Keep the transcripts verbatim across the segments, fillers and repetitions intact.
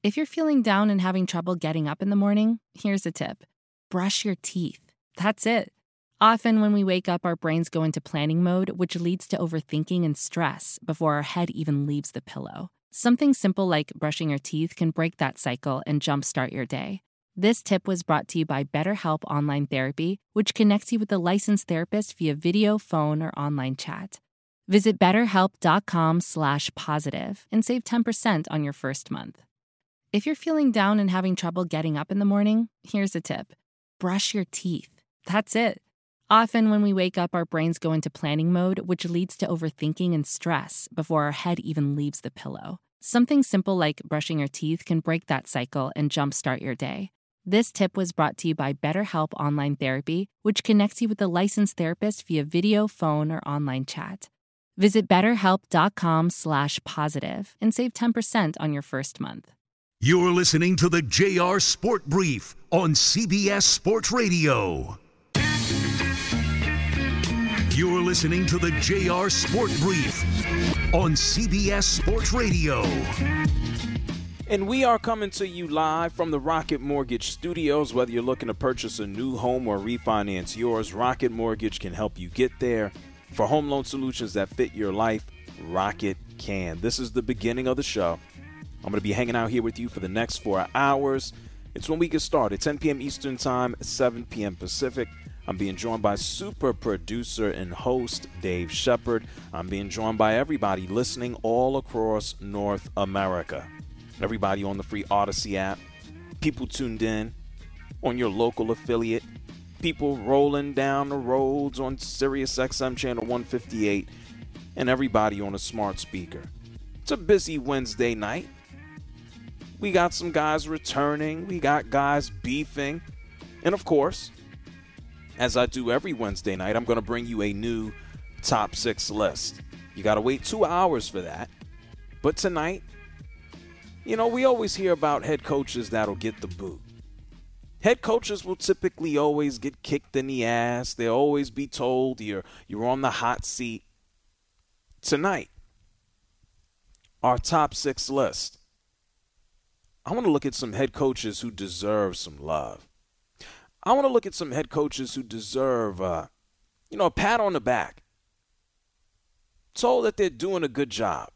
If you're feeling down and having trouble getting up in the morning, here's a tip. Brush your teeth. That's it. Often when we wake up, our brains go into planning mode, which leads to overthinking and stress before our head even leaves the pillow. Something simple like brushing your teeth can break that cycle and jumpstart your day. This tip was brought to you by BetterHelp Online Therapy, which connects you with a licensed therapist via video, phone, or online chat. Visit betterhelp.com slash positive and save ten percent on your first month. If you're feeling down and having trouble getting up in the morning, here's a tip. Brush your teeth. That's it. Often when we wake up, our brains go into planning mode, which leads to overthinking and stress before our head even leaves the pillow. Something simple like brushing your teeth can break that cycle and jumpstart your day. This tip was brought to you by BetterHelp Online Therapy, which connects you with a licensed therapist via video, phone, or online chat. Visit betterhelp.com slash positive and save ten percent on your first month. You're listening to the J R Sport Brief on C B S Sports Radio. You're listening to the J R Sport Brief on C B S Sports Radio. And we are coming to you live from the Rocket Mortgage Studios. Whether you're looking to purchase a new home or refinance yours, Rocket Mortgage can help you get there. For home loan solutions that fit your life, Rocket can. This is the beginning of the show. I'm going to be hanging out here with you for the next four hours. It's when we get started, ten p.m. Eastern Time, seven p.m. Pacific. I'm being joined by super producer and host Dave Shepard. I'm being joined by everybody listening all across North America. Everybody on the free Odyssey app, people tuned in on your local affiliate, people rolling down the roads on Sirius X M channel one fifty-eight, and everybody on a smart speaker. It's a busy Wednesday night. We got some guys returning. We got guys beefing. And of course, as I do every Wednesday night, I'm going to bring you a new top six list. You got to wait two hours for that. But tonight, you know, we always hear about head coaches that'll get the boot. Head coaches will typically always get kicked in the ass. They'll always be told you're, you're on the hot seat. Tonight, our top six list. I want to look at some head coaches who deserve some love. I want to look at some head coaches who deserve, uh, you know, a pat on the back. Told that they're doing a good job.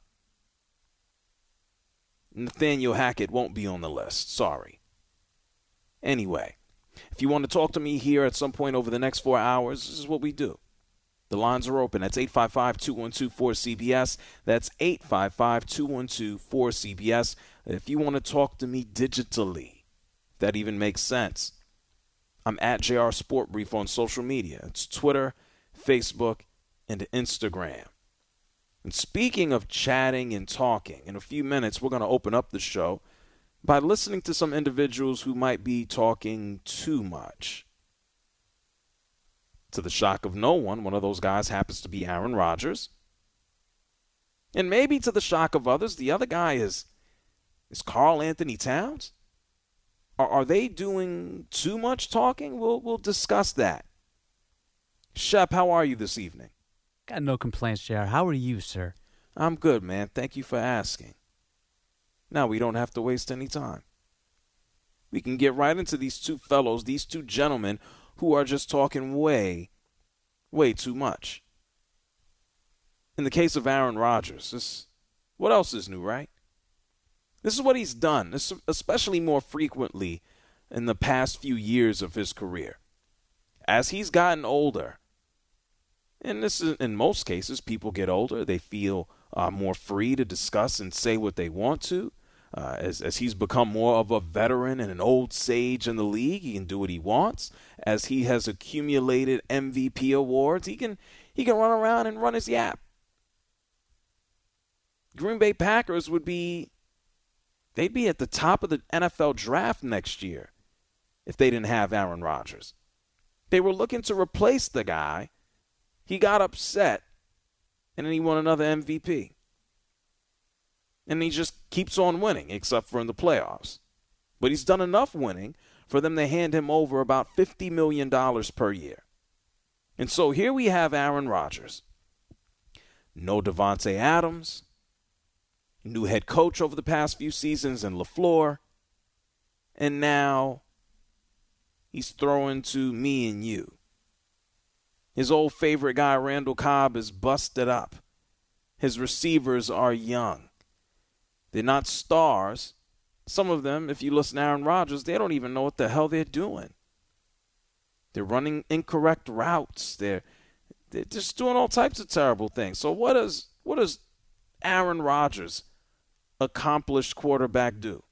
Nathaniel Hackett won't be on the list. Sorry. Anyway, if you want to talk to me here at some point over the next four hours, this is what we do. The lines are open. That's eight five five, two one two, four C B S. That's eight five five, two one two, four C B S. If you want to talk to me digitally, if that even makes sense, I'm at J R Sport Brief on social media. It's Twitter, Facebook, and Instagram. And speaking of chatting and talking, in a few minutes, we're going to open up the show by listening to some individuals who might be talking too much. To the shock of no one, one of those guys happens to be Aaron Rodgers. And maybe to the shock of others, the other guy is, is Karl Anthony Towns. Are, are they doing too much talking? We'll, we'll discuss that. Shep, how are you this evening? Got no complaints, J R. How are you, sir? I'm good, man. Thank you for asking. Now we don't have to waste any time. We can get right into these two fellows, these two gentlemen who are just talking way, way too much. In the case of Aaron Rodgers, this, what else is new, right? This is what he's done, especially more frequently in the past few years of his career. As he's gotten older, and this is in most cases, people get older, they feel uh, more free to discuss and say what they want to. Uh, as, as he's become more of a veteran and an old sage in the league, he can do what he wants. As he has accumulated M V P awards, he can he can run around and run his yap. Green Bay Packers would be, they'd be at the top of the N F L draft next year if they didn't have Aaron Rodgers. They were looking to replace the guy. He got upset, and then he won another M V P. And he just keeps on winning, except for in the playoffs. But he's done enough winning for them to hand him over about fifty million dollars per year. And so here we have Aaron Rodgers. No Devontae Adams. new head coach over the past few seasons in LaFleur. And now he's throwing to me and you. His old favorite guy, Randall Cobb, is busted up. His receivers are young. They're not stars. Some of them, if you listen to Aaron Rodgers, they don't even know what the hell they're doing. They're running incorrect routes. They're, they're just doing all types of terrible things. So what does what does Aaron Rodgers, accomplished quarterback, do?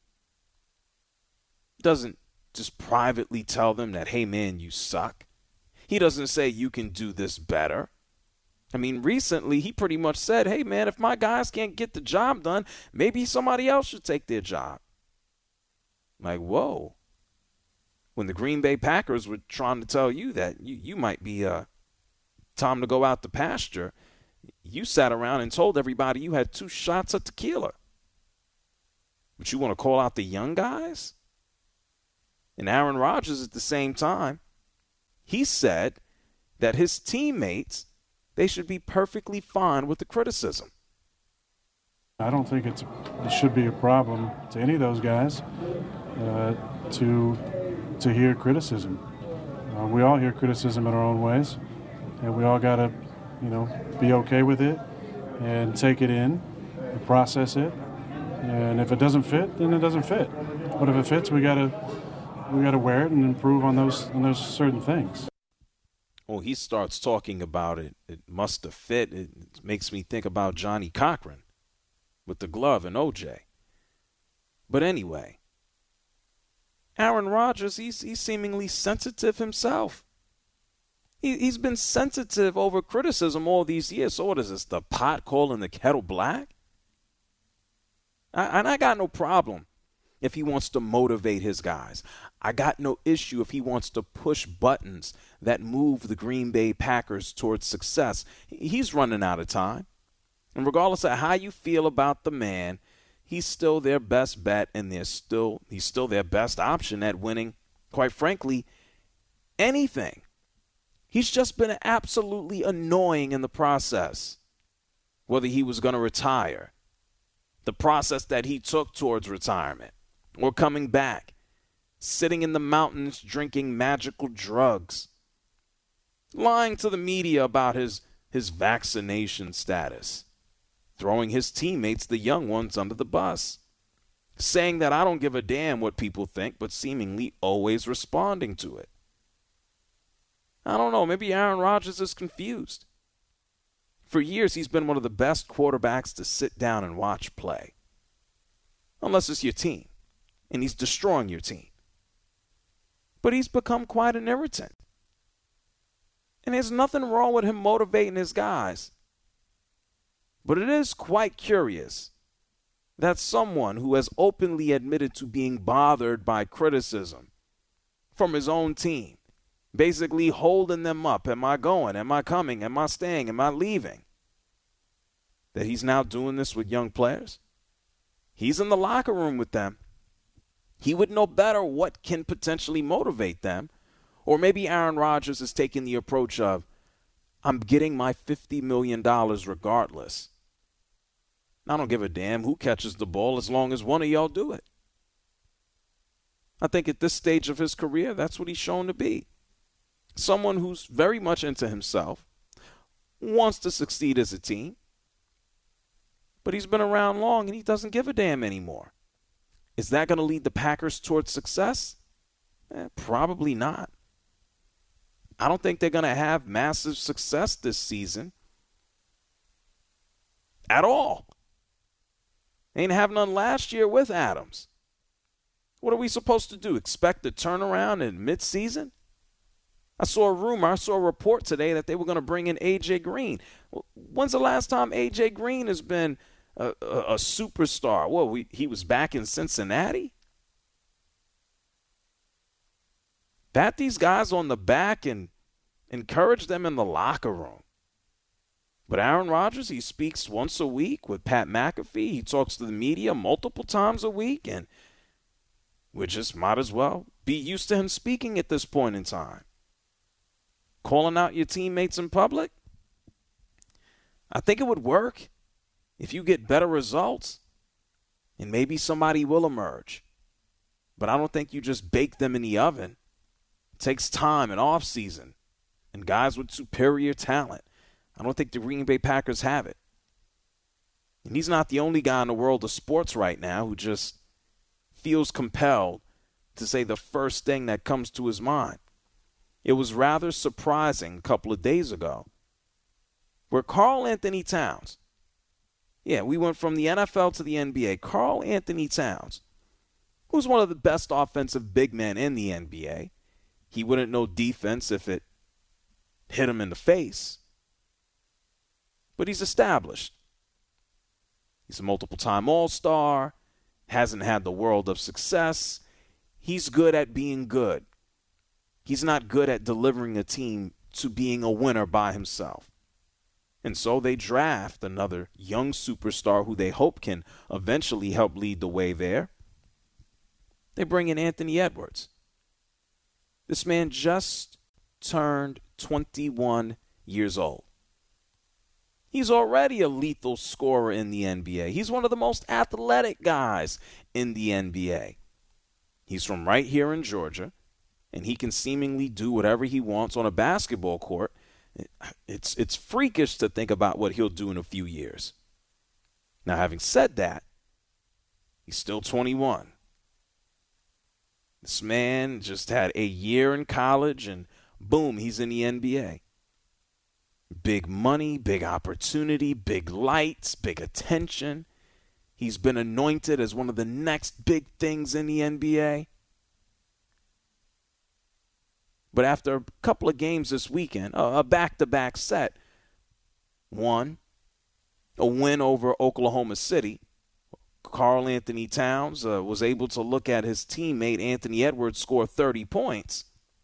Doesn't just privately tell them that, hey, man, you suck. He doesn't say you can do this better. I mean, recently he pretty much said, hey, man, if my guys can't get the job done, maybe somebody else should take their job. Like, whoa. When the Green Bay Packers were trying to tell you that you, you might be uh, time to go out to pasture, you sat around and told everybody you had two shots of tequila. But you want to call out the young guys? And Aaron Rodgers at the same time, he said that his teammates, they should be perfectly fine with the criticism. I don't think it's it should be a problem to any of those guys uh, to to hear criticism. Uh, we all hear criticism in our own ways, and we all got to, you know, be okay with it and take it in and process it. And if it doesn't fit, then it doesn't fit. But if it fits, we got to we got to wear it and improve on those on those certain things. Well, he starts talking about it. It must have fit. It makes me think about Johnny Cochran with the glove and O J. But anyway, Aaron Rodgers, he's, he's seemingly sensitive himself. He, he's been sensitive over criticism all these years. So what is this, the pot calling the kettle black? I, and I got no problem if he wants to motivate his guys. I got no issue if he wants to push buttons that move the Green Bay Packers towards success. He's running out of time. And regardless of how you feel about the man, he's still their best bet, and they're still he's still their best option at winning, quite frankly, anything. He's just been absolutely annoying in the process. Whether he was going to retire, the process that he took towards retirement, or coming back, sitting in the mountains drinking magical drugs, lying to the media about his, his vaccination status, throwing his teammates, the young ones, under the bus, saying that I don't give a damn what people think, but seemingly always responding to it. I don't know, maybe Aaron Rodgers is confused. For years, he's been one of the best quarterbacks to sit down and watch play. Unless it's your team, and he's destroying your team. But he's become quite an irritant. And there's nothing wrong with him motivating his guys. But it is quite curious that someone who has openly admitted to being bothered by criticism from his own team, basically holding them up, am I going, am I coming, am I staying, am I leaving, that he's now doing this with young players? He's in the locker room with them. He would know better what can potentially motivate them. Or maybe Aaron Rodgers is taking the approach of, I'm getting my fifty million dollars regardless. I don't give a damn who catches the ball as long as one of y'all do it. I think at this stage of his career, that's what he's shown to be. Someone who's very much into himself, wants to succeed as a team, but he's been around long and he doesn't give a damn anymore. Is that going to lead the Packers towards success? Eh, probably not. I don't think they're going to have massive success this season at all. They ain't have none last year with Adams. What are we supposed to do? Expect a turnaround in midseason? I saw a rumor, I saw a report today that they were going to bring in A J. Green. When's the last time A J. Green has been a, a, a superstar? Well, we, he was back in Cincinnati? Pat these guys on the back and encourage them in the locker room. But Aaron Rodgers, he speaks once a week with Pat McAfee. He talks to the media multiple times a week, and we just might as well be used to him speaking at this point in time. Calling out your teammates in public? I think it would work if you get better results. And maybe somebody will emerge. But I don't think you just bake them in the oven. It takes time and off season and guys with superior talent. I don't think the Green Bay Packers have it. And he's not the only guy in the world of sports right now who just feels compelled to say the first thing that comes to his mind. It was rather surprising a couple of days ago where Karl Anthony Towns, yeah, we went from the N F L to the N B A. Karl Anthony Towns, who's one of the best offensive big men in the N B A. He wouldn't know defense if it hit him in the face. But he's established. He's a multiple-time All-Star, hasn't had the world of success. He's good at being good. He's not good at delivering a team to being a winner by himself. And so they draft another young superstar who they hope can eventually help lead the way there. They bring in Anthony Edwards. This man just turned twenty-one years old. He's already a lethal scorer in the N B A. He's one of the most athletic guys in the N B A. He's from right here in Georgia, and he can seemingly do whatever he wants on a basketball court. It's it's freakish to think about what he'll do in a few years. Now, having said that, he's still twenty-one. This man just had a year in college, and boom, he's in the N B A. Big money, big opportunity, big lights, big attention. He's been anointed as one of the next big things in the N B A. But after a couple of games this weekend, a back-to-back set, one, a win over Oklahoma City, Karl Anthony Towns uh, was able to look at his teammate Anthony Edwards score thirty points.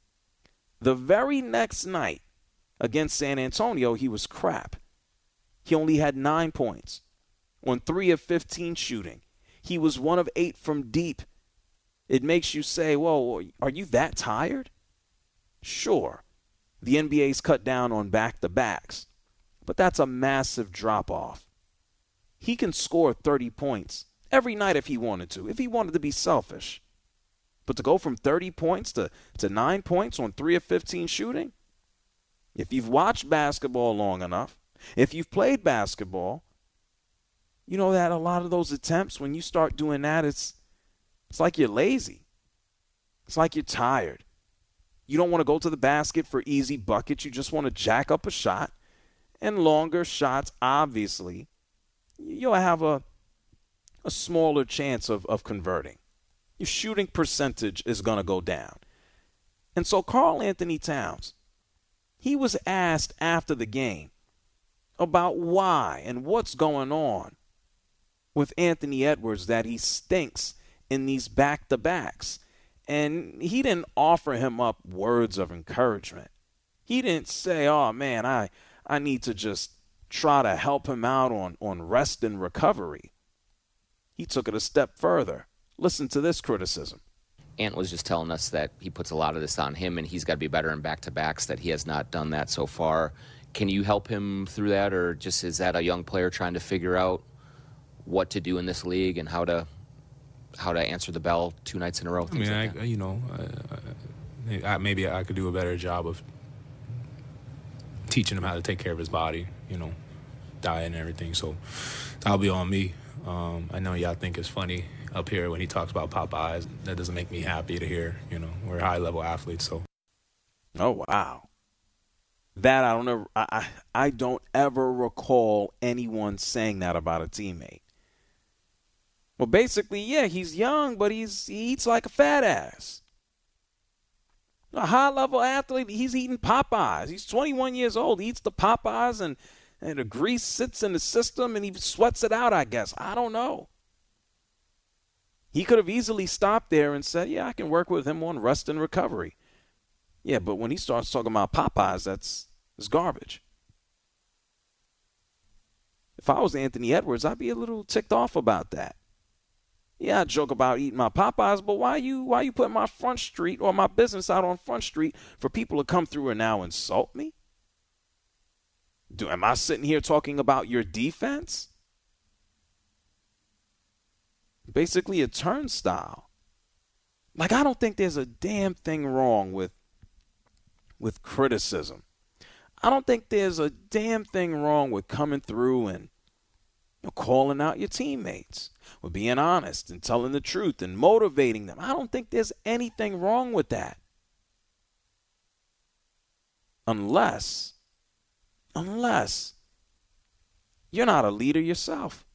The very next night against San Antonio, he was crap. He only had nine points on three of fifteen shooting. He was one of eight from deep. It makes you say, whoa, are you that tired? Sure, the N B A's cut down on back-to-backs, but that's a massive drop-off. He can score thirty points every night if he wanted to, if he wanted to be selfish. But to go from thirty points to, to nine points on three of fifteen shooting, if you've watched basketball long enough, if you've played basketball, you know that a lot of those attempts, when you start doing that, it's it's like you're lazy. It's like you're tired. You don't want to go to the basket for easy buckets. You just want to jack up a shot. And longer shots, obviously, you'll have a, a smaller chance of, of converting. Your shooting percentage is going to go down. And so Karl Anthony Towns, he was asked after the game about why and what's going on with Anthony Edwards that he stinks in these back-to-backs. And he didn't offer him up words of encouragement. He didn't say, oh, man, I, I need to just try to help him out on, on rest and recovery. He took it a step further. Listen to this criticism. Ant was just telling us that he puts a lot of this on him and he's got to be better in back-to-backs, that he has not done that so far. Can you help him through that, or just is that a young player trying to figure out what to do in this league and how to how to answer the bell two nights in a row? I mean, like I, you know, I, I, maybe I could do a better job of teaching him how to take care of his body, you know, diet and everything. So that'll be on me. Um, I know y'all think it's funny up here when he talks about Popeyes. That doesn't make me happy to hear. You know, we're high-level athletes, so. Oh, wow. That I don't ever, I, I, I don't ever recall anyone saying that about a teammate. Well, basically, yeah, he's young, but he's he eats like a fat ass. A high-level athlete, he's eating Popeyes. He's twenty-one years old. He eats the Popeyes, and, and the grease sits in the system, and he sweats it out, I guess. I don't know. He could have easily stopped there and said, yeah, I can work with him on rest and recovery. Yeah, but when he starts talking about Popeyes, that's, that's garbage. If I was Anthony Edwards, I'd be a little ticked off about that. Yeah, I joke about eating my Popeyes, but why you why you put my Front Street or my business out on Front Street for people to come through and now insult me? Do am I sitting here talking about your defense? basically a turnstile. Like, I don't think there's a damn thing wrong with with criticism. I don't think there's a damn thing wrong with coming through and, you know, calling out your teammates, with being honest and telling the truth and motivating them. I don't think there's anything wrong with that. Unless, unless you're not a leader yourself.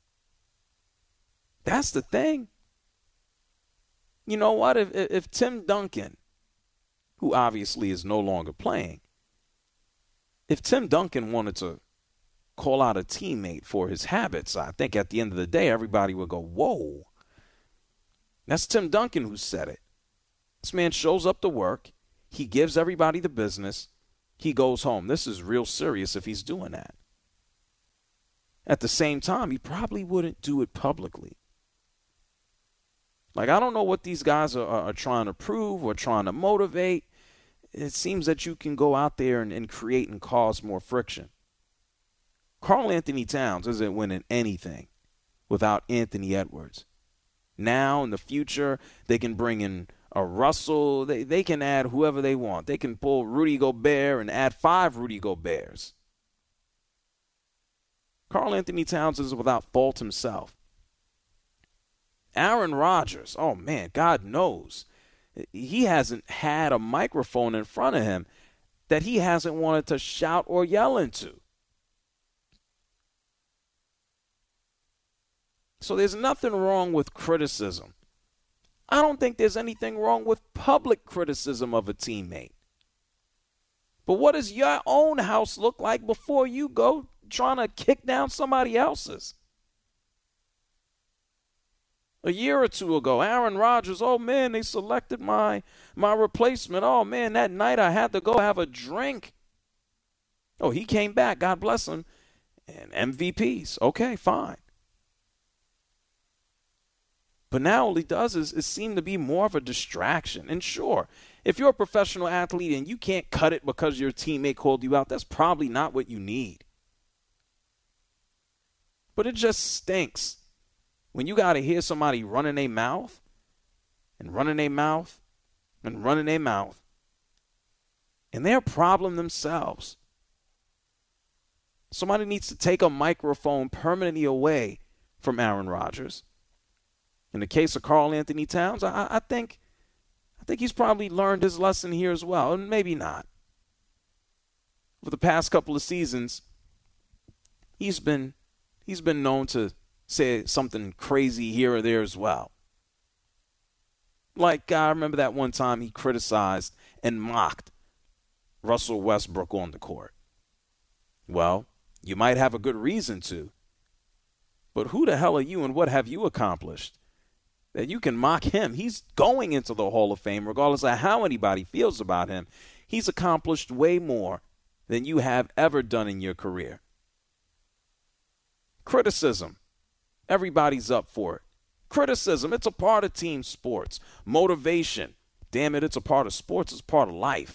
That's the thing. You know what? If, if Tim Duncan, who obviously is no longer playing, if Tim Duncan wanted to call out a teammate for his habits, I think at the end of the day, everybody would go, whoa. That's Tim Duncan who said it. This man shows up to work. He gives everybody the business. He goes home. This is real serious if he's doing that. At the same time, he probably wouldn't do it publicly. Like, I don't know what these guys are, are trying to prove or trying to motivate. It seems that you can go out there and, and create and cause more friction. Karl Anthony Towns isn't winning anything without Anthony Edwards. Now, in the future, they can bring in a Russell. They, they can add whoever they want. They can pull Rudy Gobert and add five Rudy Goberts. Karl Anthony Towns is without fault himself. Aaron Rodgers, oh, man, God knows. He hasn't had a microphone in front of him that he hasn't wanted to shout or yell into. So there's nothing wrong with criticism. I don't think there's anything wrong with public criticism of a teammate. But what does your own house look like before you go trying to kick down somebody else's? A year or two ago, Aaron Rodgers, oh, man, they selected my my replacement. Oh, man, that night I had to go have a drink. Oh, he came back, God bless him, and M V Ps. Okay, fine. But now all he does is, is seem to be more of a distraction. And sure, if you're a professional athlete and you can't cut it because your teammate called you out, that's probably not what you need. But it just stinks when you got to hear somebody running their mouth and running their mouth and running their mouth, and they're a problem themselves. Somebody needs to take a microphone permanently away from Aaron Rodgers. In the case of Karl Anthony Towns, I, I think I think he's probably learned his lesson here as well, and maybe not. For the past couple of seasons, he's been he's been known to say something crazy here or there as well. Like, I remember that one time he criticized and mocked Russell Westbrook on the court. Well, you might have a good reason to, but who the hell are you and what have you accomplished that you can mock him? He's going into the Hall of Fame regardless of how anybody feels about him. He's accomplished way more than you have ever done in your career. Criticism. Everybody's up for it. Criticism, it's a part of team sports. Motivation, damn it, it's a part of sports. It's part of life.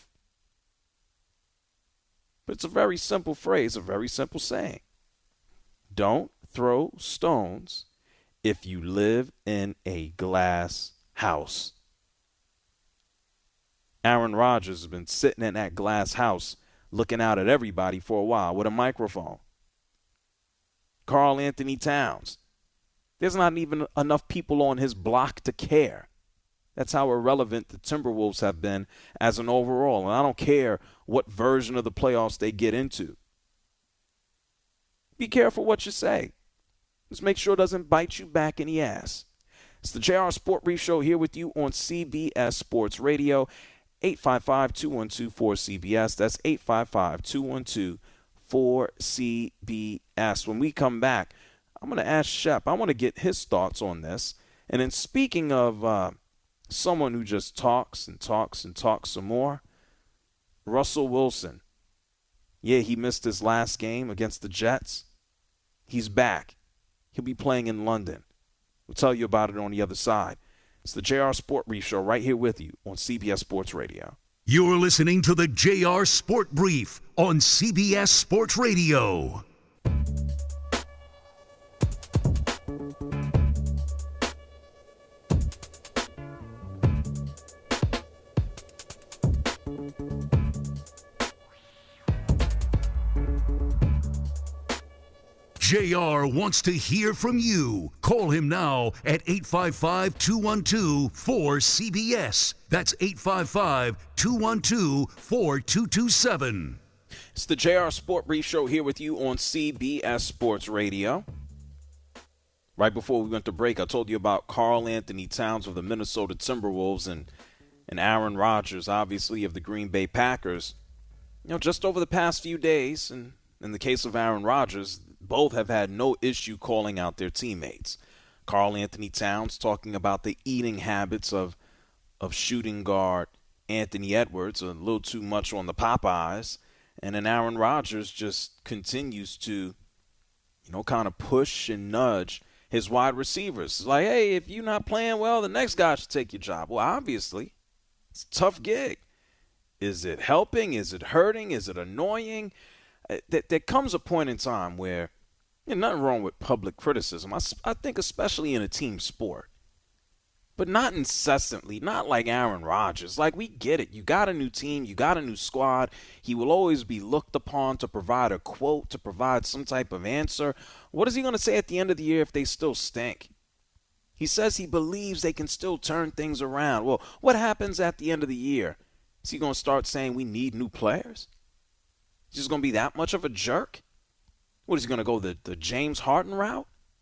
But it's a very simple phrase, a very simple saying. Don't throw stones if you live in a glass house. Aaron Rodgers has been sitting in that glass house looking out at everybody for a while with a microphone. Karl Anthony Towns. There's not even enough people on his block to care. That's how irrelevant the Timberwolves have been as an overall. And I don't care what version of the playoffs they get into. Be careful what you say. Just make sure it doesn't bite you back in the ass. It's the J R Sport Brief Show here with you on C B S Sports Radio. eight five five, two one two, four C B S. That's eight five five, two one two, four C B S. When we come back, I'm going to ask Shep. I want to get his thoughts on this. And then speaking of uh, someone who just talks and talks and talks some more, Russell Wilson. Yeah, he missed his last game against the Jets. He's back. He'll be playing in London. We'll tell you about it on the other side. It's the J R Sport Brief Show right here with you on C B S Sports Radio. You're listening to the J R Sport Brief on C B S Sports Radio. J R wants to hear from you. Call him now at eight five five, two one two, four C B S. That's eight five five, two one two, four two two seven. It's the J R Sport Brief Show here with you on C B S Sports Radio. Right before we went to break, I told you about Karl Anthony Towns of the Minnesota Timberwolves and, and Aaron Rodgers, obviously, of the Green Bay Packers. You know, just over the past few days, and in the case of Aaron Rodgers, both have had no issue calling out their teammates. Karl Anthony Towns talking about the eating habits of of shooting guard Anthony Edwards, a little too much on the Popeyes. And then Aaron Rodgers just continues to, you know, kind of push and nudge his wide receivers. It's like, hey, if you're not playing well, the next guy should take your job. Well, obviously, it's a tough gig. Is it helping? Is it hurting? Is it annoying? There, there comes a point in time where, you know, nothing wrong with public criticism. I, I think especially in a team sport. But not incessantly, not like Aaron Rodgers. Like, we get it. You got a new team. You got a new squad. He will always be looked upon to provide a quote, to provide some type of answer. What is he going to say at the end of the year if they still stink? He says he believes they can still turn things around. Well, what happens at the end of the year? Is he going to start saying we need new players? Is he going to be that much of a jerk? What, is he going to go the, the James Harden route?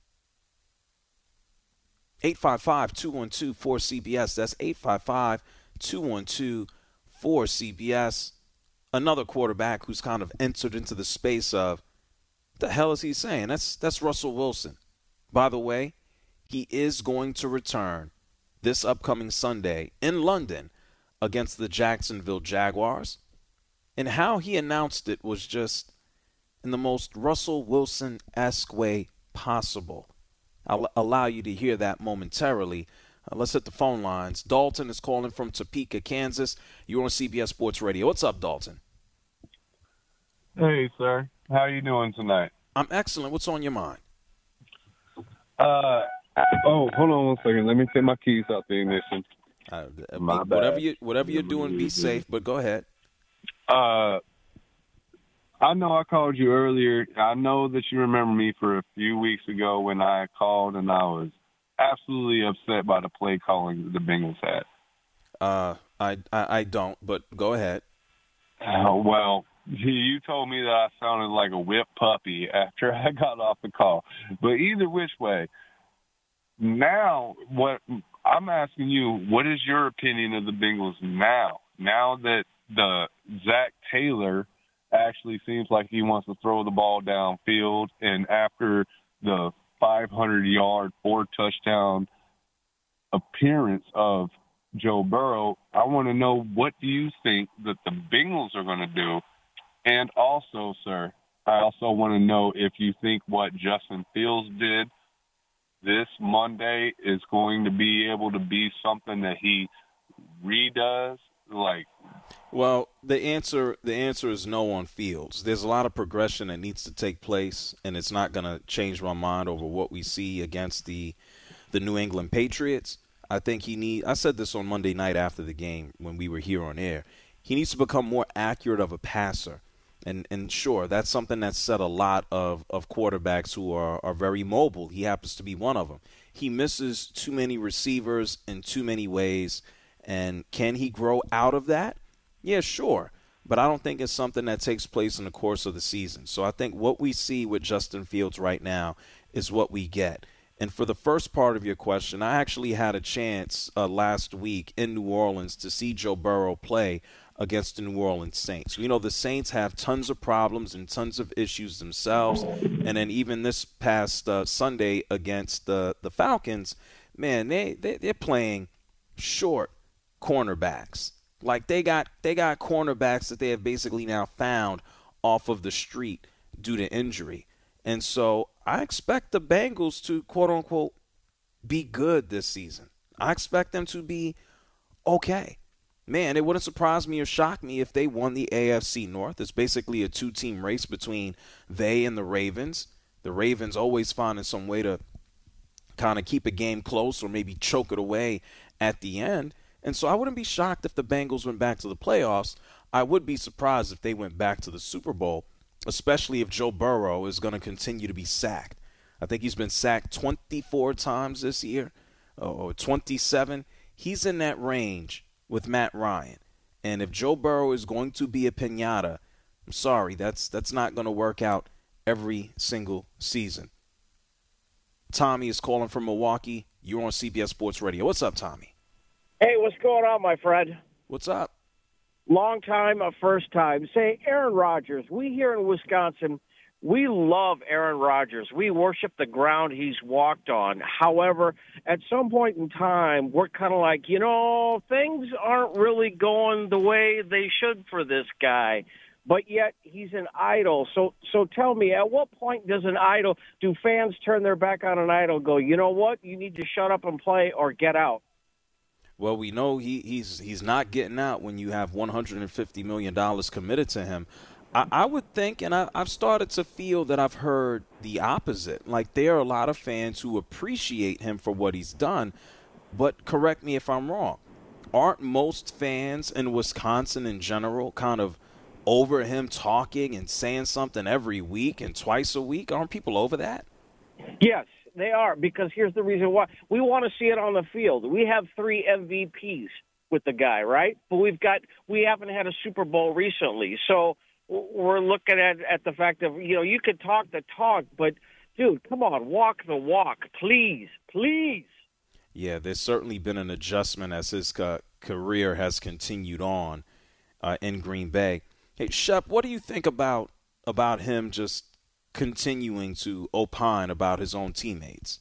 eight five five, two one two, four C B S. That's eight five five, two one two, four C B S. Another quarterback who's kind of entered into the space of, what the hell is he saying? That's that's Russell Wilson. By the way, he is going to return this upcoming Sunday in London against the Jacksonville Jaguars. And how he announced it was just in the most Russell Wilson-esque way possible. I'll allow you to hear that momentarily. Uh, let's hit the phone lines. Dalton is calling from Topeka, Kansas. You're on C B S Sports Radio. What's up, Dalton? Hey, sir. How are you doing tonight? I'm excellent. What's on your mind? Uh, oh, hold on one second. Let me take my keys out the ignition. Uh, my whatever bad. you whatever you're doing, be safe. But go ahead. Uh, I know I called you earlier. I know that you remember me for a few weeks ago when I called and I was absolutely upset by the play calling the Bengals had. Uh, I, I I don't, but go ahead. Uh, well, you told me that I sounded like a whipped puppy after I got off the call. But either which way, now what I'm asking you, what is your opinion of the Bengals now? Now that the Zach Taylor actually seems like he wants to throw the ball downfield, and after the five hundred yard, four touchdown appearance of Joe Burrow, I want to know, what do you think that the Bengals are going to do? And also, sir, I also want to know if you think what Justin Fields did this Monday is going to be able to be something that he redoes, like. Well, the answer the answer is no on Fields. There's a lot of progression that needs to take place, and it's not going to change my mind over what we see against the the New England Patriots. I think he need. I said this on Monday night after the game when we were here on air. He needs to become more accurate of a passer. And and sure, that's something that's said a lot of, of quarterbacks who are, are very mobile. He happens to be one of them. He misses too many receivers in too many ways. And can he grow out of that? Yeah, sure. But I don't think it's something that takes place in the course of the season. So I think what we see with Justin Fields right now is what we get. And for the first part of your question, I actually had a chance uh, last week in New Orleans to see Joe Burrow play against the New Orleans Saints. You know, the Saints have tons of problems and tons of issues themselves. And then even this past uh, Sunday against the, the Falcons, man, they, they, they're playing short cornerbacks. Like they got they got cornerbacks that they have basically now found off of the street due to injury. And so I expect the Bengals to, quote unquote, be good this season. I expect them to be okay. Man, it wouldn't surprise me or shock me if they won the A F C North. It's basically a two-team race between they and the Ravens. The Ravens always finding some way to kind of keep a game close or maybe choke it away at the end. And so I wouldn't be shocked if the Bengals went back to the playoffs. I would be surprised if they went back to the Super Bowl. especially if Joe Burrow is going to continue to be sacked. I think he's been sacked twenty-four times this year, or twenty-seven. He's in that range with Matt Ryan. And if Joe Burrow is going to be a piñata, I'm sorry, that's that's not going to work out every single season. Tommy is calling from Milwaukee. You're on C B S Sports Radio. What's up, Tommy? Hey, what's going on, my friend? What's up? Long time, a first time. Say, Aaron Rodgers. We here in Wisconsin, we love Aaron Rodgers. We worship the ground he's walked on. However, at some point in time, we're kind of like, you know, things aren't really going the way they should for this guy. But yet he's an idol. So so tell me, at what point does an idol, do fans turn their back on an idol and go, you know what, you need to shut up and play or get out? Well, we know he, he's he's not getting out when you have one hundred fifty million dollars committed to him. I, I would think, and I, I've started to feel that I've heard the opposite. Like, there are a lot of fans who appreciate him for what he's done, but correct me if I'm wrong. Aren't most fans in Wisconsin in general kind of over him talking and saying something every week and twice a week? Aren't people over that? Yes, they are, because here's the reason why. We want to see it on the field. We have three M V Ps with the guy, right? But we've got we haven't had a Super Bowl recently. So we're looking at at the fact of, you know, you could talk the talk, but, dude, come on, walk the walk, please, please. Yeah, there's certainly been an adjustment as his uh, career has continued on uh, in Green Bay. Hey, Shep, what do you think about about him just continuing to opine about his own teammates?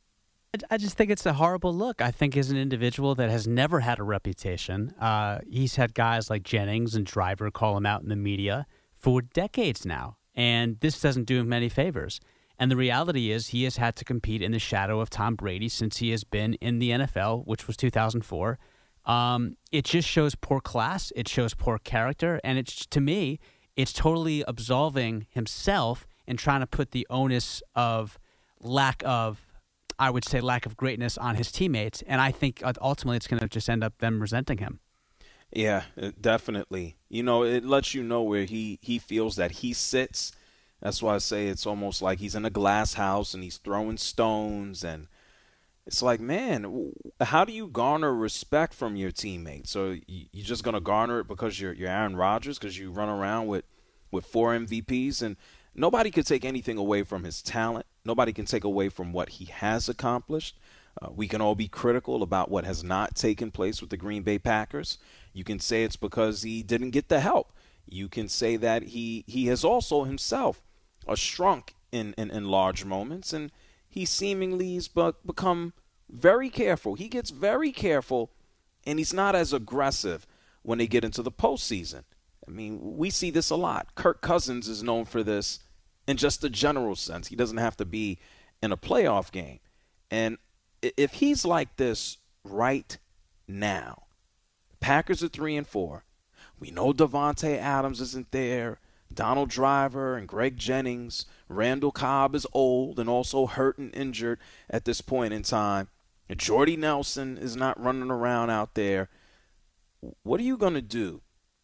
I just think it's a horrible look. I think as an individual that has never had a reputation, uh, he's had guys like Jennings and Driver call him out in the media for decades now, and this doesn't do him any favors. And the reality is he has had to compete in the shadow of Tom Brady since he has been in the N F L, which was two thousand four. Um, it just shows poor class. It shows poor character. And it's, to me, it's totally absolving himself and trying to put the onus of lack of, I would say, lack of greatness on his teammates. And I think ultimately it's going to just end up them resenting him. Yeah, definitely. You know, it lets you know where he, he feels that he sits. That's why I say it's almost like he's in a glass house and he's throwing stones, and it's like, man, how do you garner respect from your teammates? So you're just going to garner it because you're, you're Aaron Rodgers, because you run around with, with four M V Ps, and nobody could take anything away from his talent. Nobody can take away from what he has accomplished. Uh, we can all be critical about what has not taken place with the Green Bay Packers. You can say it's because he didn't get the help. You can say that he, he has also himself uh, shrunk in, in, in large moments, and he seemingly has become very careful. He gets very careful, and he's not as aggressive when they get into the postseason. I mean, we see this a lot. Kirk Cousins is known for this in just a general sense. He doesn't have to be in a playoff game. And if he's like this right now, Packers are three and four. We know Devontae Adams isn't there. Donald Driver and Greg Jennings. Randall Cobb is old and also hurt and injured at this point in time. And Jordy Nelson is not running around out there. What are you going to do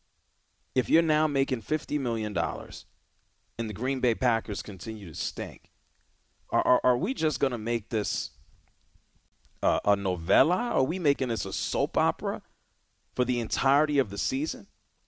if you're now making fifty million dollars and the Green Bay Packers continue to stink? Are, are, are we just going to make this uh, a novella? Are we making this a soap opera for the entirety of the season?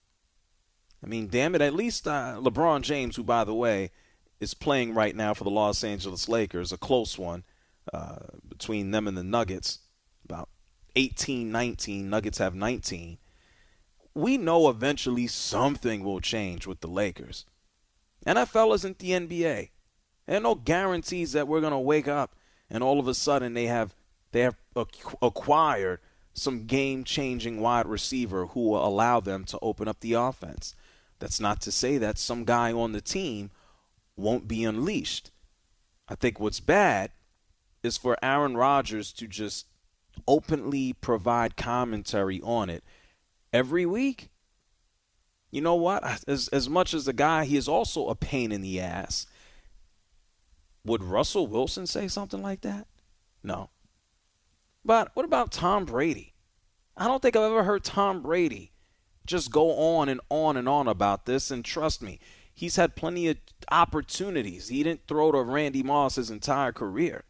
I mean, damn it, at least uh, LeBron James, who, by the way, is playing right now for the Los Angeles Lakers, a close one uh, between them and the Nuggets, about eighteen nineteen. Nuggets have nineteen. We know eventually something will change with the Lakers. N F L isn't the N B A. There are no guarantees that we're going to wake up and all of a sudden they have they have acquired some game-changing wide receiver who will allow them to open up the offense. That's not to say that some guy on the team won't be unleashed. I think what's bad is for Aaron Rodgers to just openly provide commentary on it every week. You know what? As, as much as the guy, he is also a pain in the ass. Would Russell Wilson say something like that? No. But what about Tom Brady? I don't think I've ever heard Tom Brady just go on and on and on about this. And trust me, he's had plenty of opportunities. He didn't throw to Randy Moss his entire career.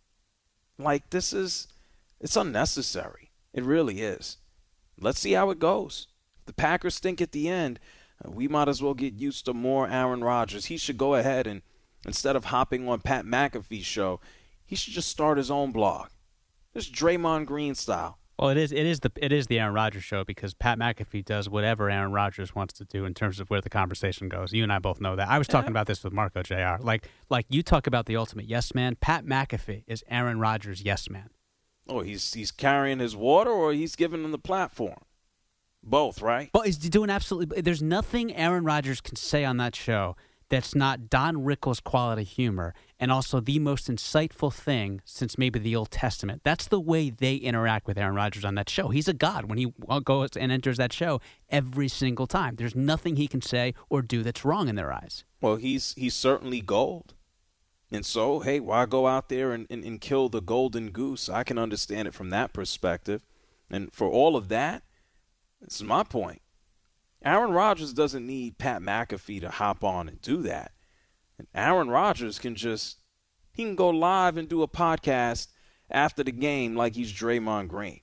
Like, this is, it's unnecessary. It really is. Let's see how it goes. If the Packers stink at the end, uh, we might as well get used to more Aaron Rodgers. He should go ahead and, instead of hopping on Pat McAfee's show, he should just start his own blog. Just Draymond Green style. Well, it is it is the it is the Aaron Rodgers show because Pat McAfee does whatever Aaron Rodgers wants to do in terms of where the conversation goes. You and I both know that. I was talking about this with Marco J R. Like like you talk about the ultimate yes man. Pat McAfee is Aaron Rodgers' yes man. Oh, he's he's carrying his water, or he's giving them the platform. Both, right? Well, he's doing absolutely. There's nothing Aaron Rodgers can say on that show that's not Don Rickles' quality humor and also the most insightful thing since maybe the Old Testament. That's the way they interact with Aaron Rodgers on that show. He's a god when he goes and enters that show every single time. There's nothing he can say or do that's wrong in their eyes. Well, he's he's certainly gold. And so, hey, why go out there and, and, and kill the golden goose? I can understand it from that perspective. And for all of that, this is my point. Aaron Rodgers doesn't need Pat McAfee to hop on and do that. And Aaron Rodgers can just, he can go live and do a podcast after the game like he's Draymond Green.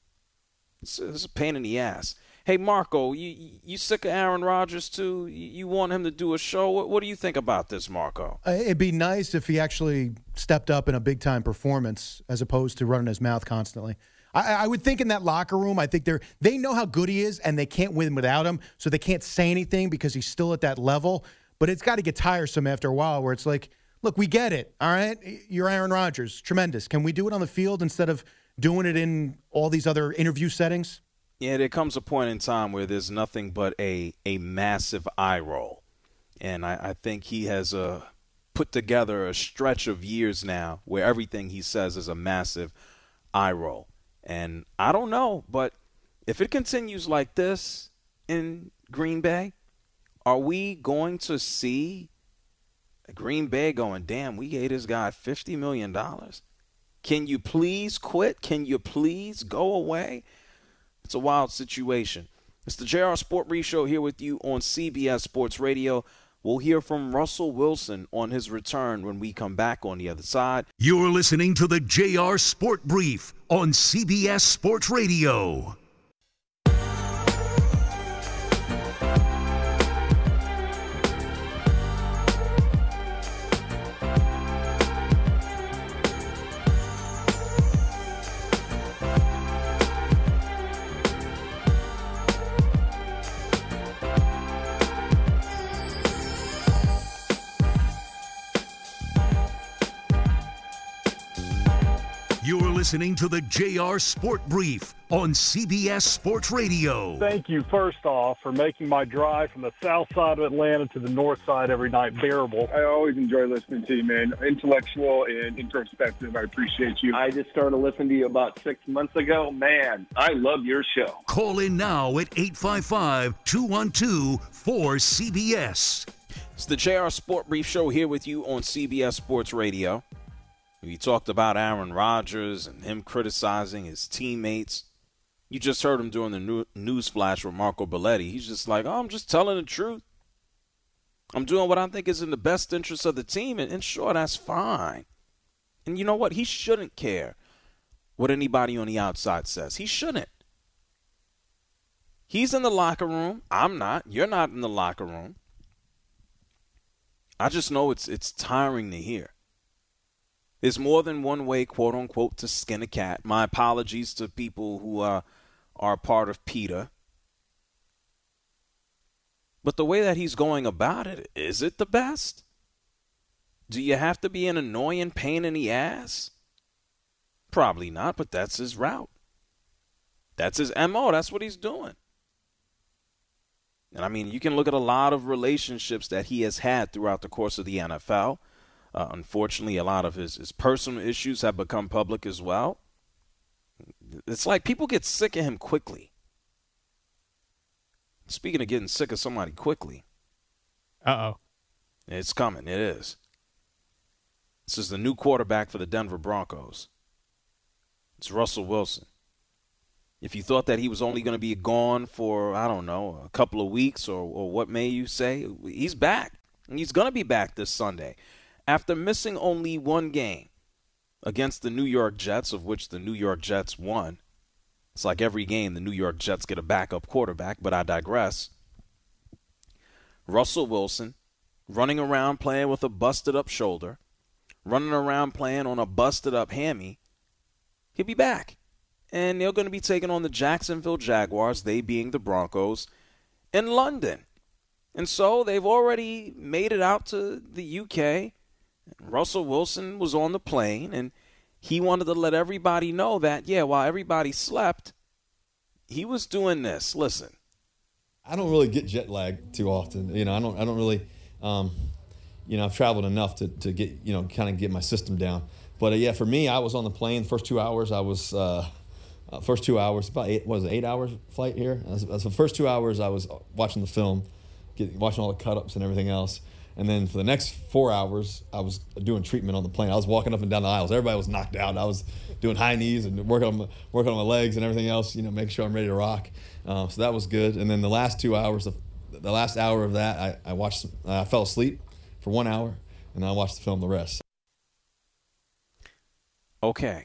It's, it's a pain in the ass. Hey, Marco, you you sick of Aaron Rodgers too? You want him to do a show? What, what do you think about this, Marco? Uh, it'd be nice if he actually stepped up in a big-time performance as opposed to running his mouth constantly. I, I would think in that locker room, I think they're they know how good he is, and they can't win without him, so they can't say anything because he's still at that level. But it's got to get tiresome after a while where it's like, look, we get it, all right? You're Aaron Rodgers. Tremendous. Can we do it on the field instead of doing it in all these other interview settings? Yeah, there comes a point in time where there's nothing but a, a massive eye roll. And I, I think he has uh, put together a stretch of years now where everything he says is a massive eye roll. And I don't know, but if it continues like this in Green Bay, are we going to see Green Bay going, damn, we gave this guy fifty million dollars? Can you please quit? Can you please go away? It's a wild situation. It's the J R Sport Brief Show here with you on C B S Sports Radio. We'll hear from Russell Wilson on his return when we come back on the other side. You're listening to the J R Sport Brief on C B S Sports Radio. You're listening to the J R Sport Brief on C B S Sports Radio. Thank you, first off, for making my drive from the south side of Atlanta to the north side every night bearable. I always enjoy listening to you, man. Intellectual and introspective. I appreciate you. I just started listening to you about six months ago. Man, I love your show. Call in now at eight five five, two one two, four C B S. It's the J R Sport Brief Show here with you on C B S Sports Radio. We talked about Aaron Rodgers and him criticizing his teammates. You just heard him during the new news flash with Marco Belletti. He's just like, oh, I'm just telling the truth. I'm doing what I think is in the best interest of the team, and, and sure, that's fine. And you know what? He shouldn't care what anybody on the outside says. He shouldn't. He's in the locker room. I'm not. You're not in the locker room. I just know it's it's tiring to hear. There's more than one way, quote unquote, to skin a cat. My apologies to people who uh, are part of PETA. But the way that he's going about it, is it the best? Do you have to be an annoying pain in the ass? Probably not, but that's his route. That's his M O. That's what he's doing. And I mean, you can look at a lot of relationships that he has had throughout the course of the N F L. Uh, unfortunately, a lot of his, his personal issues have become public as well. It's like people get sick of him quickly. Speaking of getting sick of somebody quickly. Uh-oh. It's coming. It is. This is the new quarterback for the Denver Broncos. It's Russell Wilson. If you thought that he was only going to be gone for, I don't know, a couple of weeks or, or what may you say, he's back. And he's going to be back this Sunday. After missing only one game against the New York Jets, of which the New York Jets won. It's like every game the New York Jets get a backup quarterback, but I digress. Russell Wilson running around playing with a busted-up shoulder, running around playing on a busted-up hammy, he'll be back. And they're going to be taking on the Jacksonville Jaguars, they being the Broncos, in London. And so they've already made it out to the U K. Russell Wilson was on the plane, and he wanted to let everybody know that, yeah, while everybody slept, he was doing this. Listen. I don't really get jet lag too often. You know, I don't I don't really, um, you know, I've traveled enough to, to get, you know, kind of get my system down. But, uh, yeah, for me, I was on the plane the first two hours. I was uh, – Uh, first two hours, about eight, what was it, eight hours flight here? As, as the first two hours, I was watching the film, get, watching all the cut-ups and everything else. And then for the next four hours, I was doing treatment on the plane. I was walking up and down the aisles. Everybody was knocked out. I was doing high knees and working on my, working on my legs and everything else, you know, making sure I'm ready to rock. Um, so that was good. And then the last two hours, of, the last hour of that, I, I watched. Uh, I fell asleep for one hour, and I watched the film the rest. Okay.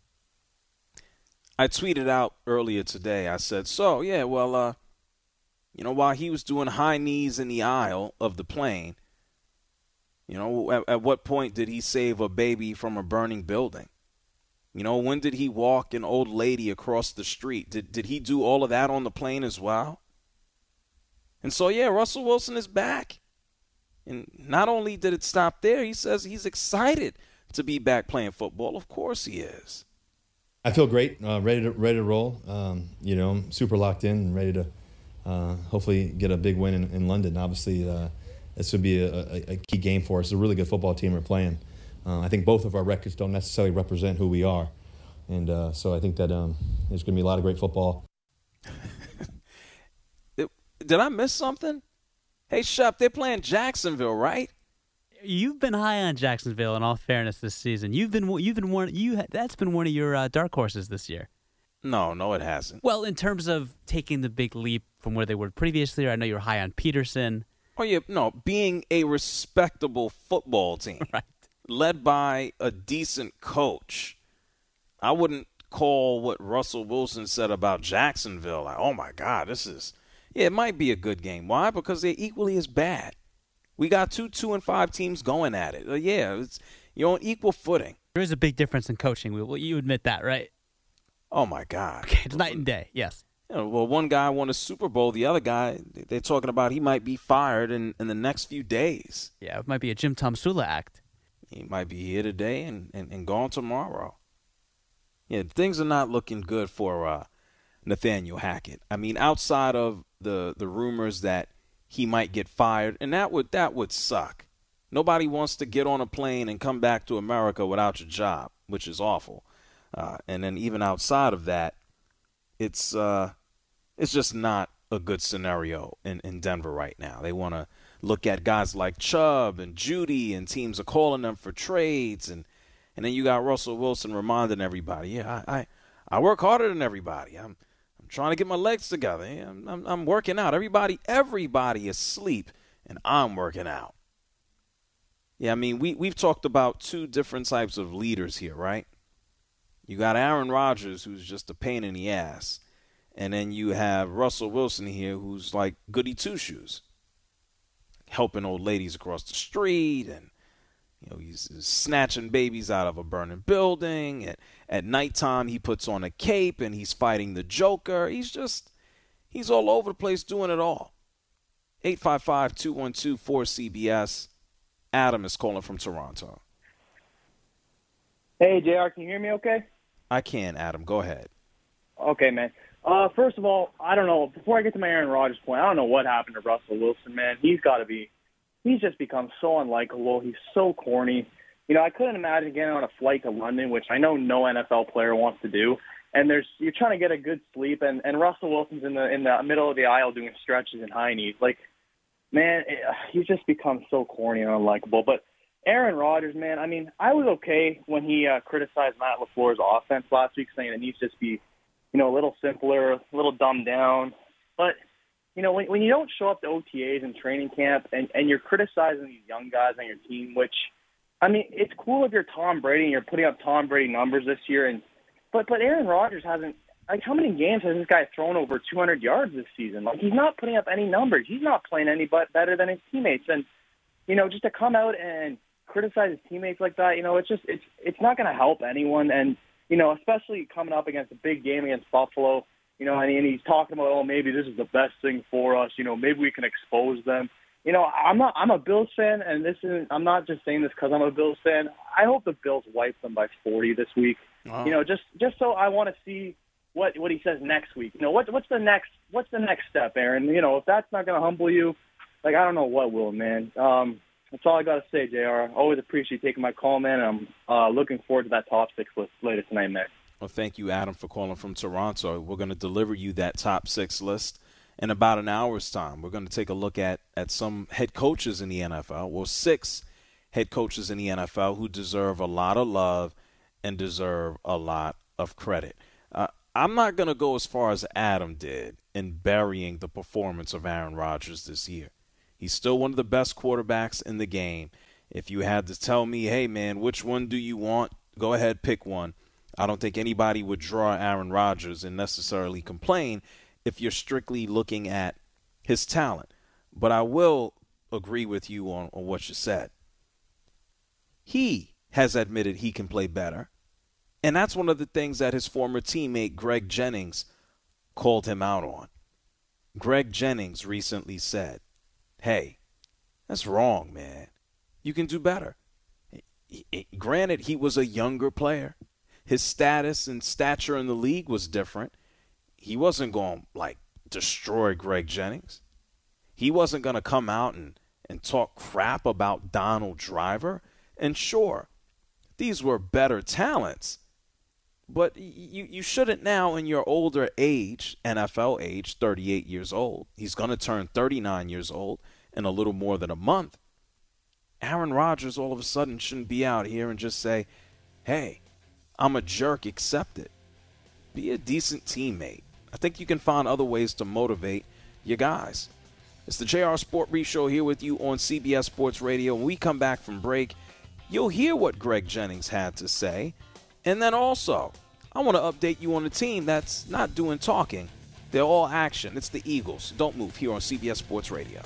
I tweeted out earlier today, I said, so, yeah, well, uh, you know, while he was doing high knees in the aisle of the plane, you know, at, at what point did he save a baby from a burning building? You know, when did he walk an old lady across the street? Did, did he do all of that on the plane as well? And so, yeah, Russell Wilson is back. And not only did it stop there, he says he's excited to be back playing football. Of course he is. I feel great, uh, ready to ready to roll. Um, you know, I'm super locked in and ready to uh, hopefully get a big win in, in London. Obviously, uh, this would be a, a, a key game for us. It's a really good football team we're playing. Uh, I think both of our records don't necessarily represent who we are, and uh, so I think that um, there's going to be a lot of great football. Did I miss something? Hey, Shep, they're playing Jacksonville, right? You've been high on Jacksonville, in all fairness, this season. You've been, you've been one. You that's been one of your uh, dark horses this year. No, no, it hasn't. Well, in terms of taking the big leap from where they were previously, I know you were high on Peterson. Oh yeah, no, being a respectable football team, right, led by a decent coach. I wouldn't call what Russell Wilson said about Jacksonville like, oh my God, this is. Yeah, it might be a good game. Why? Because they're equally as bad. We got two two and five teams going at it. Uh, yeah, it's, you're on equal footing. There is a big difference in coaching. Will you admit that, right? Oh my God! Okay, it's night and day. Yes. You know, well, one guy won a Super Bowl. The other guy, they're talking about he might be fired in, in the next few days. Yeah, it might be a Jim Tomsula act. He might be here today and, and, and gone tomorrow. Yeah, things are not looking good for uh, Nathaniel Hackett. I mean, outside of the the rumors that he might get fired, and that would that would suck. Nobody wants to get on a plane and come back to America without your job, which is awful. Uh, and then even outside of that, it's uh, it's just not a good scenario in, in Denver right now. They want to look at guys like Chubb and Judy, and teams are calling them for trades, and and then you got Russell Wilson reminding everybody, yeah, I I, I work harder than everybody. I'm trying to get my legs together. I'm, I'm, I'm working out. Everybody, everybody is asleep, and I'm working out. Yeah, I mean, we, we've talked about two different types of leaders here, right? You got Aaron Rodgers, who's just a pain in the ass, and then you have Russell Wilson here, who's like goody two-shoes, helping old ladies across the street, and you know, he's snatching babies out of a burning building. At, at nighttime, he puts on a cape and he's fighting the Joker. He's just, he's all over the place doing it all. eight five five, two one two, four C B S. Adam is calling from Toronto. Hey, J R, can you hear me okay? I can, Adam. Go ahead. Okay, man. Uh, first of all, I don't know. Before I get to my Aaron Rodgers point, I don't know what happened to Russell Wilson, man. He's got to be. He's just become so unlikable. He's so corny. You know, I couldn't imagine getting on a flight to London, which I know no N F L player wants to do. And there's you're trying to get a good sleep, and, and Russell Wilson's in the in the middle of the aisle doing stretches and high knees. Like, man, it, he's just become so corny and unlikable. But Aaron Rodgers, man, I mean, I was okay when he uh, criticized Matt LaFleur's offense last week, saying it needs to just be you know, a little simpler, a little dumbed down. But, you know, when, when you don't show up to O T As and training camp and, and you're criticizing these young guys on your team, which, I mean, it's cool if you're Tom Brady and you're putting up Tom Brady numbers this year. And but, but Aaron Rodgers hasn't, like, how many games has this guy thrown over two hundred yards this season? Like, he's not putting up any numbers. He's not playing any but better than his teammates. And, you know, just to come out and criticize his teammates like that, you know, it's just, it's it's not going to help anyone. And, you know, especially coming up against a big game against Buffalo, you know, and, and he's talking about, oh, maybe this is the best thing for us. You know, maybe we can expose them. You know, I'm not, I'm a Bills fan, and this isn't, I'm not just saying this because I'm a Bills fan. I hope the Bills wipe them by forty this week. Wow. You know, just, just so I want to see what, what he says next week. You know, what, what's the next, what's the next step, Aaron? You know, if that's not going to humble you, like, I don't know what will, man. Um, that's all I got to say, J R. I always appreciate you taking my call, man. And I'm uh, looking forward to that top six list later tonight, man. Well, thank you, Adam, for calling from Toronto. We're going to deliver you that top six list in about an hour's time. We're going to take a look at, at some head coaches in the N F L. Well, six head coaches in the N F L who deserve a lot of love and deserve a lot of credit. Uh, I'm not going to go as far as Adam did in burying the performance of Aaron Rodgers this year. He's still one of the best quarterbacks in the game. If you had to tell me, hey, man, which one do you want? Go ahead, pick one. I don't think anybody would draw Aaron Rodgers and necessarily complain if you're strictly looking at his talent. But I will agree with you on, on what you said. He has admitted he can play better. And that's one of the things that his former teammate Greg Jennings called him out on. Greg Jennings recently said, hey, that's wrong, man. You can do better. He, he, granted, he was a younger player. His status and stature in the league was different. He wasn't going to, like, destroy Greg Jennings. He wasn't going to come out and, and talk crap about Donald Driver. And sure, these were better talents. But you, you shouldn't now, in your older age, N F L age, thirty-eight years old. He's going to turn thirty-nine years old in a little more than a month. Aaron Rodgers all of a sudden shouldn't be out here and just say, hey, I'm a jerk, accept it. Be a decent teammate. I think you can find other ways to motivate your guys. It's the J R Sport Brief Show here with you on C B S Sports Radio. When we come back from break, you'll hear what Greg Jennings had to say. And then also, I want to update you on a team that's not doing talking. They're all action. It's the Eagles. Don't move here on C B S Sports Radio.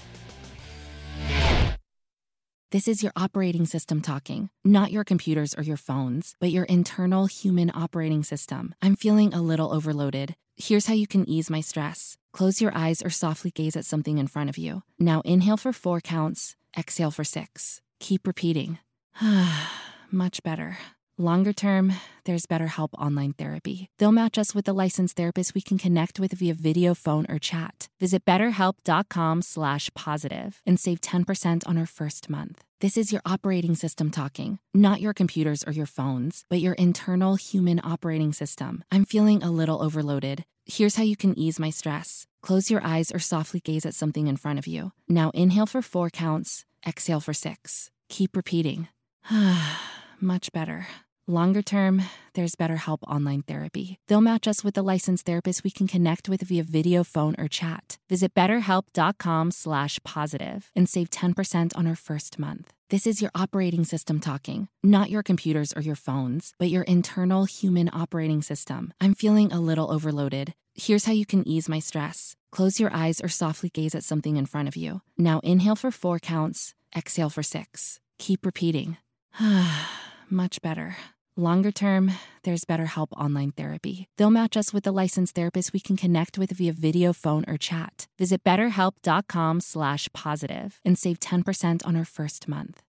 This is your operating system talking, not your computers or your phones, but your internal human operating system. I'm feeling a little overloaded. Here's how you can ease my stress. Close your eyes or softly gaze at something in front of you. Now inhale for four counts, exhale for six. Keep repeating. Much better. Longer term, there's BetterHelp Online Therapy. They'll match us with a licensed therapist we can connect with via video, phone, or chat. Visit betterhelp.com slash positive and save ten percent on our first month. This is your operating system talking, not your computers or your phones, but your internal human operating system. I'm feeling a little overloaded. Here's how you can ease my stress. Close your eyes or softly gaze at something in front of you. Now inhale for four counts, exhale for six. Keep repeating. Much better. Longer term, there's BetterHelp Online Therapy. They'll match us with a licensed therapist we can connect with via video, phone, or chat. Visit betterhelp.com slash positive and save ten percent on our first month. This is your operating system talking, not your computers or your phones, but your internal human operating system. I'm feeling a little overloaded. Here's how you can ease my stress. Close your eyes or softly gaze at something in front of you. Now inhale for four counts, exhale for six. Keep repeating. Much better. Longer term, there's BetterHelp Online Therapy. They'll match us with a licensed therapist we can connect with via video, phone, or chat. Visit betterhelp.com slash positive and save ten percent on our first month.